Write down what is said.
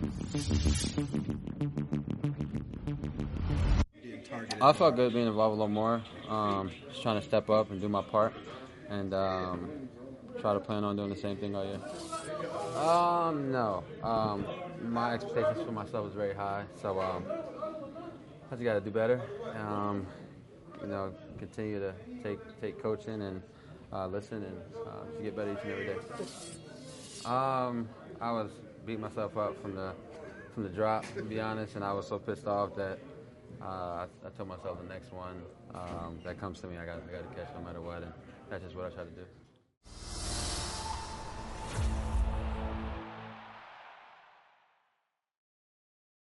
I felt good being involved a little more. Just trying to step up and do my part, and try to plan on doing the same thing all year. No. My expectations for myself was very high, so I just got to do better. Continue to take coaching and listen and to get better each and every day. I was beating myself up from the drop, to be honest, and I was so pissed off that I told myself the next one that comes to me, I got to catch no matter what, and that's just what I try to do.